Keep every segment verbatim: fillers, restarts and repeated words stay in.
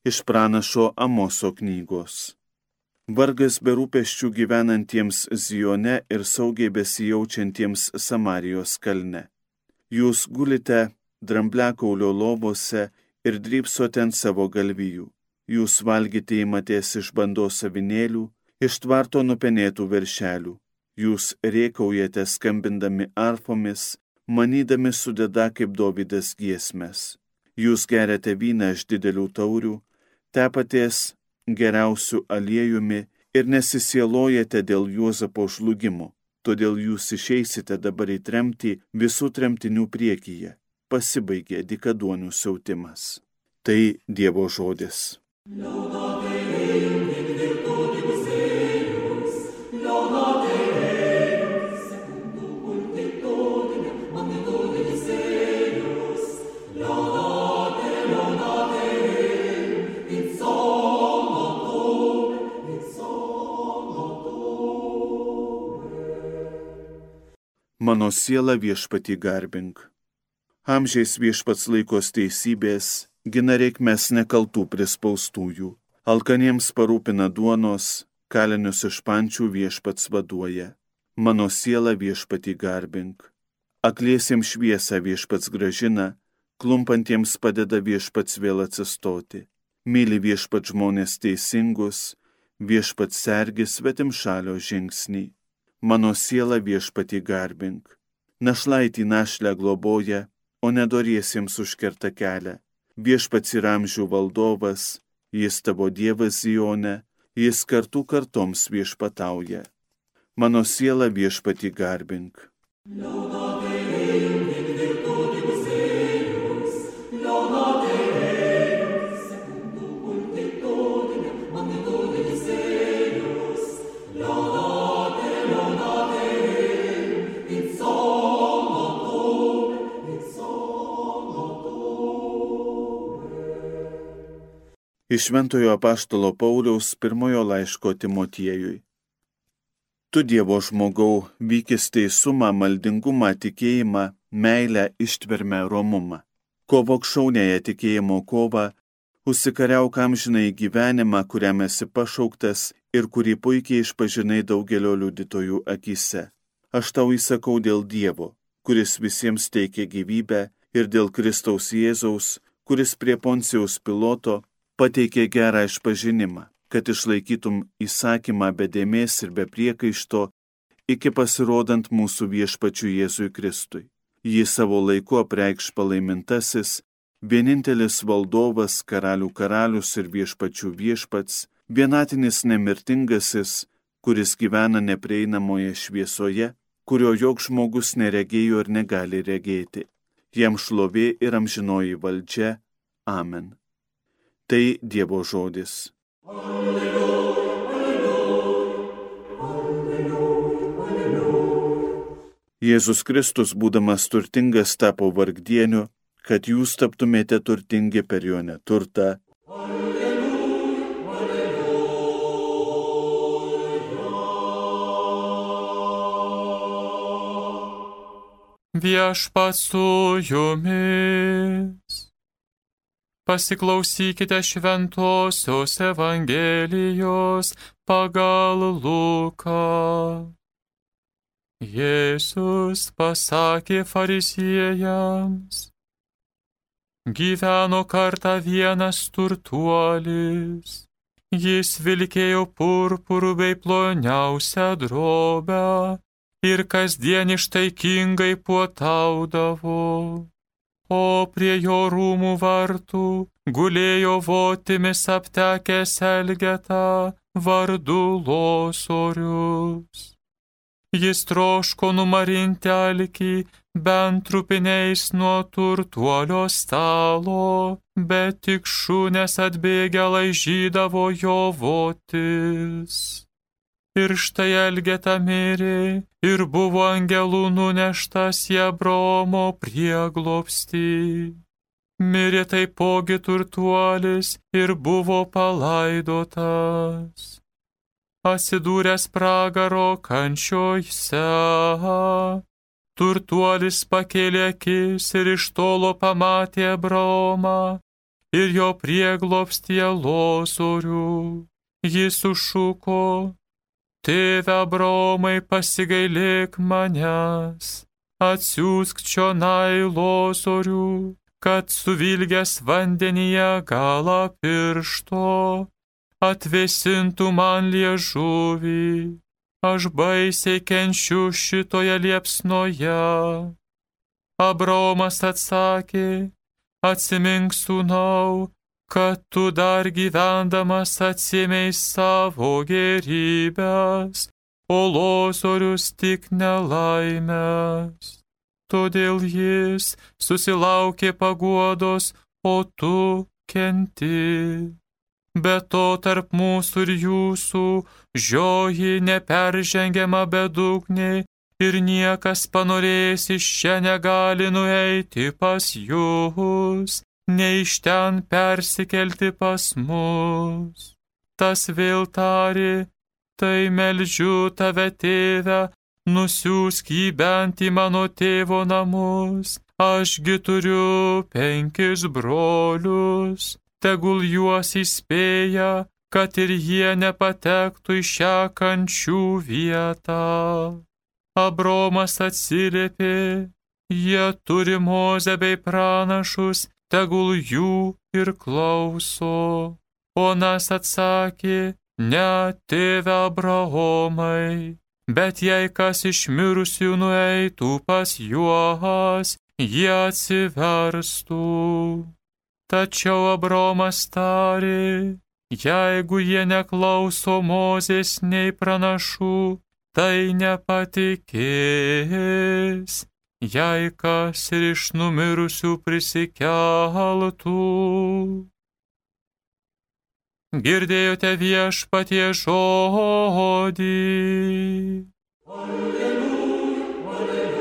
iš pranašo Amoso knygos. Vargas be rūpesčių gyvenantiems Zione ir saugiai besijaučiantiems Samarijos kalne. Jūs gulite drambliakaulio lovose ir drybsote ant savo galvijų. Jūs valgyti įmatės iš bandos avinėlių, iš tvarto nupenėtų veršelių. Jūs rėkaujate skambindami arfomis, manydami sudeda kaip Dovydas giesmes. Jūs geriate vyną iš didelių taurių, tepatės geriausių aliejumi ir nesisielojate dėl Juozapo žlugimo. Todėl jūs išeisite dabar į tremtį visų tremtinių priekyje. Pasibaigė dykaduonių siautimas. Tai Dievo žodis. Mano siela viešpatį garbink. Amžiais viešpats laikos teisybės, gina reikmes nekaltų prispaustųjų. Alkaniems parūpina duonos, kalinius iš pančių viešpats vaduoja. Mano siela viešpatį garbink. Akliesiems šviesą viešpats gražina, klumpantiems padeda viešpats vėl atsistoti. Myli viešpats žmonės teisingus, viešpats sergi svetimšalio žingsnį. Mano siela viešpatį garbink. Našlaitį našlę globoja, o nedoriesiems užkerta kelią. Viešpats yra amžių valdovas, jis tavo Dievas Zione, jis kartų kartoms viešpatauja. Mano siela viešpatį garbink. Iš Šventojo apaštalo Pauliaus pirmojo laiško Timotiejui. Tu, Dievo žmogau, vykis teisumą, maldingumą, tikėjimą, meilę, ištvermę, romumą. Kovok šaunėje tikėjimo kovą, užsikariauk amžinai gyvenimą, kuriam esi pašauktas ir kurį puikiai išpažinai daugelio liudytojų akyse. Aš tau įsakau dėl Dievo, kuris visiems teikia gyvybę, ir dėl Kristaus Jėzaus, kuris prie Poncijaus Piloto pateikė gerą išpažinimą, kad išlaikytum įsakymą be dėmės ir be priekaišto iki pasirodant mūsų viešpačiui Jėzui Kristui. Jį savo laiku apreikš palaimintasis, vienintelis valdovas, karalių karalius ir viešpačių viešpats, vienatinis nemirtingasis, kuris gyvena neprieinamoje šviesoje, kurio joks žmogus neregėjo ir negali regėti. Jam šlovė ir amžinoji valdžia. Amen. Tai Dievo žodis. Alleluja, alleluja, alleluja, alleluja. Jėzus Kristus, būdamas turtingas, tapo vargdieniu, kad jūs taptumėte turtingi per jo neturtą. Alleluja, alleluja. Viešpats su jumis. Pasiklausykite šventosios Evangelijos pagal Luką. Jėzus pasakė fariziejams: gyveno kartą vienas turtuolis. Jis vilkėjo purpurų bei ploniausią drobę ir kasdien ištaikingai puotaudavo. O prie jo rūmų vartų gulėjo votimis aptekęs elgetą vardu Losorius. Jis troško numarinti alkį bent trupiniais nuo turtuolio stalo, bet tik šunės atbėgę laižydavo jo votis. Ir štai elgeta mirė ir buvo angelų nuneštas į Abraomo prieglobstį. Mirė taipogi turtuolis ir buvo palaidotas. Atsidūręs pragaro kančiose, turtuolis pakėlė akis ir iš tolo pamatė Abraomą ir jo prieglobstyje losorių. Jis sušuko: Tėve Abraomai, pasigailėk manęs, atsiųsk čionai losorių, kad suvilgęs vandenyje galą piršto atvėsintų man liežuvį. Aš baisiai kenčiu šitoje liepsnoje. Abraomas atsakė: Atsimink, sūnau, kad tu dar gyvendamas atsiėmei savo gėrybes, o losorius tik nelaimės. Todėl jis susilaukė paguodos, o tu kenti. Be to tarp mūsų ir jūsų žioji neperžengiama bedugnė, ir niekas panorėjęs iš čia negali nueiti pas jūs, nei iš ten persikelti pas mus. Tas vėl tarė: Tai meldžiu tave, tėve, nusiųsk jį bent į mano tėvo namus. Ašgi turiu penkis brolius, tegul juos įspėja, kad ir jie nepatektų į šią kančių vietą. Abraomas atsiliepė: Jie turi Mozę bei pranašus, tegul jų ir klauso. Onas atsakė: Ne, tėve Abraomai, bet jei kas iš mirusių nueitų pas juos, jie atsiverstų. Tačiau Abraomas tarė: Jeigu jie neklauso Mozės nei pranašų, tai nepatikės, jei kas ir iš numirusių prisikeltų. Girdėjote Viešpaties žodį. Alleluja,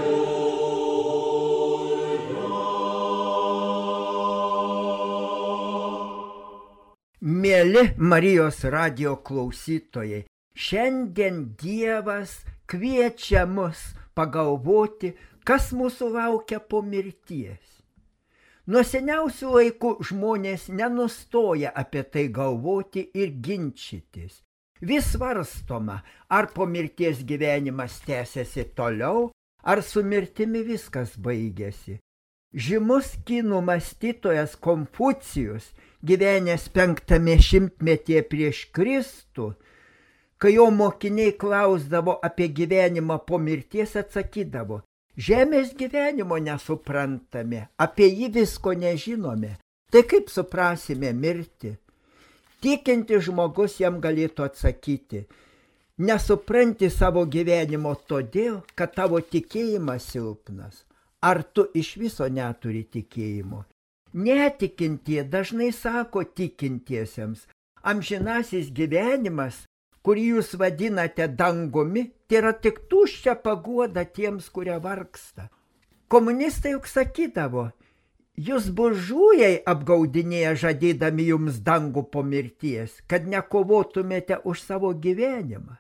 alleluja. Mieli Marijos radijo klausytojai, šiandien Dievas kviečia mus pagalvoti, kas mūsų laukia po mirties. Nuo seniausių laikų žmonės nenustoja apie tai galvoti ir ginčytis. Vis svarstoma, ar po mirties gyvenimas tęsiasi toliau, ar su mirtimi viskas baigėsi. Žymus kinų mąstytojas Konfucijus, gyvenęs penktame šimtmetyje prieš Kristų, kai jo mokiniai klausdavo apie gyvenimą po mirties, atsakydavo: Žemės gyvenimo nesuprantame, apie jį visko nežinome, tai kaip suprasime mirtį? Tikintis žmogus jam galėtų atsakyti: Nesupranti savo gyvenimo todėl, kad tavo tikėjimas silpnas. Ar tu iš viso neturi tikėjimo? Netikintie dažnai sako tikintiesiems: amžinasis gyvenimas, kurį jūs vadinate dangumi, tai yra tik tuščia paguoda tiems, kurie vargsta. Komunistai juk sakydavo: jūs buržujai apgaudinėja žadėdami jums dangų po mirties, kad nekovotumėte už savo gyvenimą.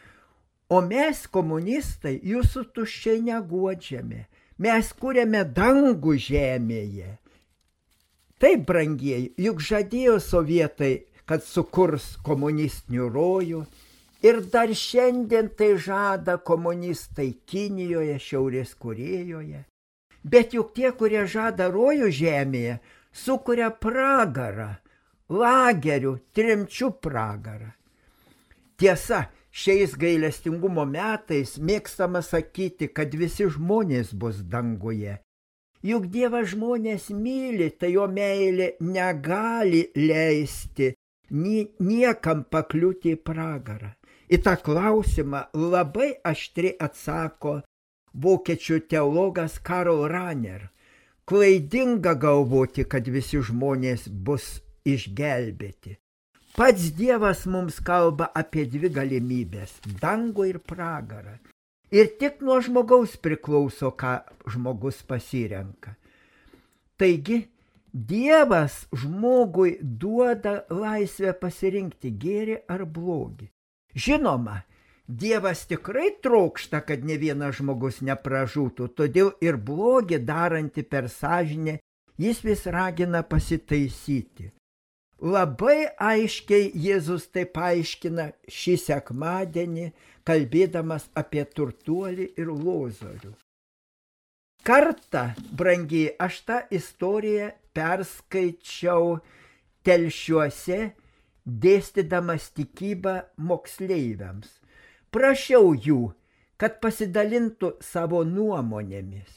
O mes, komunistai, jūsų tuščiai neguodžiame. Mes kuriame dangų žemėje. Taip, brangieji, juk žadėjo sovietai, kad sukurs komunistinių rojų, ir dar šiandien tai žada komunistai Kinijoje, Šiaurės Korėjoje. Bet juk tie, kurie žada rojų žemėje, sukuria pragarą, lagerių, tremčių pragarą. Tiesa, šiais gailestingumo metais mėgstama sakyti, kad visi žmonės bus danguje. Juk Dievas žmonės myli, tai jo meilė negali leisti niekam pakliūti į pragarą. Į tą klausimą labai aštriai atsako vokiečių teologas Karl Rahner. Klaidinga galvoti, kad visi žmonės bus išgelbėti. Pats Dievas mums kalba apie dvi galimybės – dangų ir pragarą. Ir tik nuo žmogaus priklauso, ką žmogus pasirenka. Taigi, Dievas žmogui duoda laisvę pasirinkti gėrį ar blogį. Žinoma, Dievas tikrai trokšta, kad ne vienas žmogus nepražūtų, todėl ir blogį darantį per sąžinę Jis vis ragina pasitaisyti. Labai aiškiai Jėzus tai paaiškina šį sekmadienį, kalbėdamas apie turtuolį ir Lozorių. Kartą, brangiai, aš tą istoriją perskaičiau Telšiuose, dėstydamas tikybą moksleiviams. Prašiau jų, kad pasidalintų savo nuomonėmis.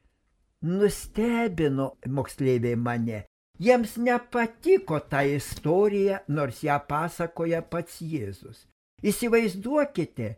Nustebino moksleiviai mane. Jiems nepatiko ta istorija, nors ją pasakoja pats Jėzus. Įsivaizduokite,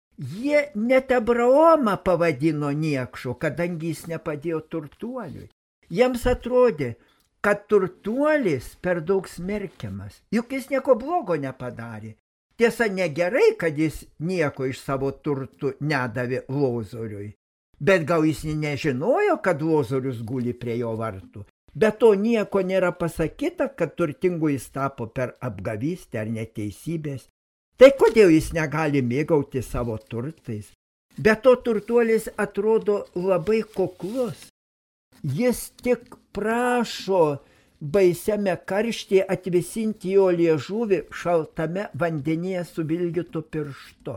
jie net Abraomą pavadino niekšu, kadangi jis nepadėjo turtuoliui. Jiems atrodė, kad turtuolis per daug smerkiamas, juk jis nieko blogo nepadarė. Tiesa, negerai, kad jis nieko iš savo turtų nedavė Lozoriui, bet gal jis nežinojo, kad Lozorius guli prie jo vartų. Be to nieko nėra pasakyta, kad turtingu jis tapo per apgavystę ar neteisybės. Tai kodėl jis negali mėgauti savo turtais? Be to turtuolis atrodo labai kuklus. Jis tik prašo baisiame karštyje atvisinti jo liežuvį šaltame vandenyje suvilgytu pirštu.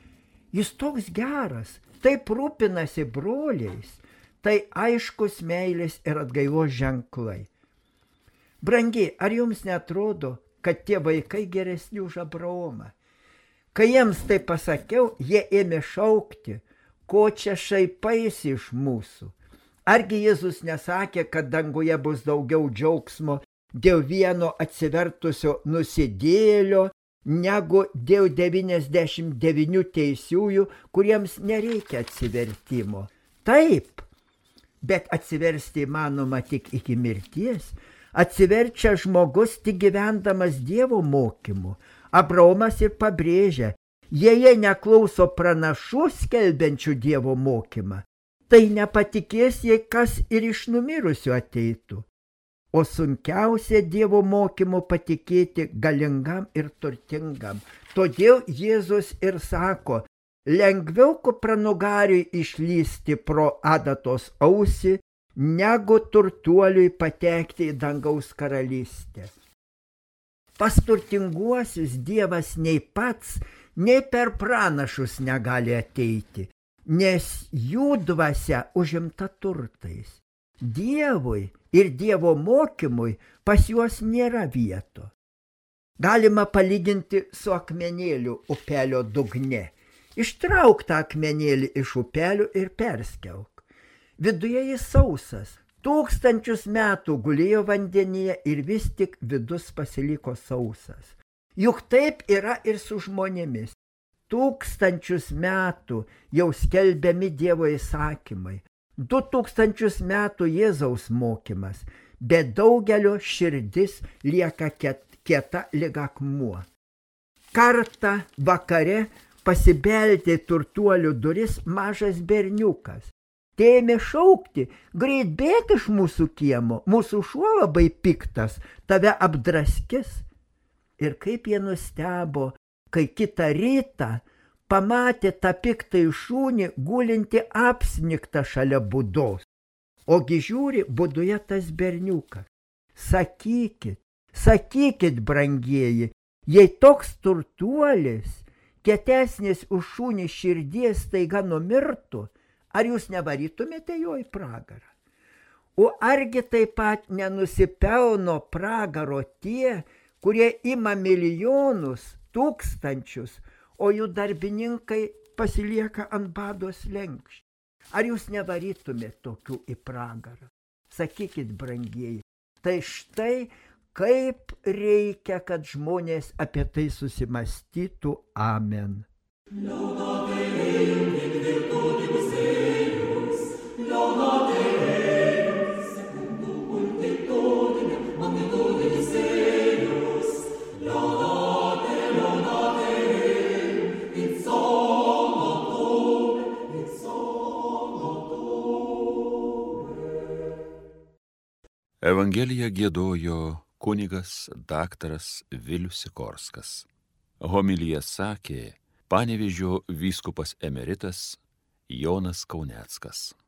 Jis toks geras, taip rūpinasi broliais. Tai aiškus meilės ir atgailos ženklai. Brangiai, ar jums netrodo, kad tie vaikai geresni už Abraomą? Kai jiems tai pasakiau, jie ėmė šaukti, ko čia šaipaisi iš mūsų. Argi Jėzus nesakė, kad danguje bus daugiau džiaugsmo dėl vieno atsivertusio nusidėjėlio, negu dėl devyniasdešimt devynių teisiųjų, kuriems nereikia atsivertimo. Taip, bet atsiversti įmanoma tik iki mirties. Atsiverčia žmogus tik gyvendamas Dievo mokymu. Abraomas ir pabrėžia, jei jie neklauso pranašų skelbiančių Dievo mokymą, tai nepatikės, jei kas ir iš numirusių ateitų. O sunkiausia Dievo mokymu patikėti galingam ir turtingam. Todėl Jėzus ir sako, lengviau kupranugariui išlysti pro adatos ausį, negu turtuoliui patekti į dangaus karalystę. Pas turtinguosius Dievas nei pats, nei per pranašus negali ateiti, nes jų dvasia užimta turtais. Dievui ir Dievo mokymui pas juos nėra vieto. Galima palyginti su akmenėliu upelio dugne. Ištrauk tą akmenėlį iš upelio ir perskelk. Viduje jis sausas. Tūkstančius metų gulėjo vandenyje ir vis tik vidus pasiliko sausas. Juk taip yra ir su žmonėmis. Tūkstančius metų jau skelbiami Dievo įsakymai. Du tūkstančius metų Jėzaus mokymas, bet daugelio širdis lieka kieta lyg akmuo. Kartą vakare pasibeldė turtuolių duris mažas berniukas. Tėmė šaukti, greit bėk iš mūsų kiemo, mūsų šuo labai piktas, tave apdraskis. Ir kaip jie nustebo, kai kitą rytą pamatė tą piktą šunį gulinti apsnigtą šalia būdos. Ogi žiūri, būduje tas berniukas. Sakykit, sakykit, brangieji, jei toks turtuolis, kietesnis už šunį širdies staiga numirtų, ar jūs nevarytumėte jo į pragarą? O argi taip pat nenusipelno pragaro tie, kurie ima milijonus, tūkstančius, o jų darbininkai pasilieka ant bado slenksčio? Ar jūs nevarytumėte tokių į pragarą? Sakykit, brangieji, tai štai kaip reikia, kad žmonės apie tai susimąstytų. Amen. Evangeliją giedojo kunigas daktaras Vilius Sikorskas. Homiliją sakė Panevėžio vyskupas emeritas Jonas Kauneckas.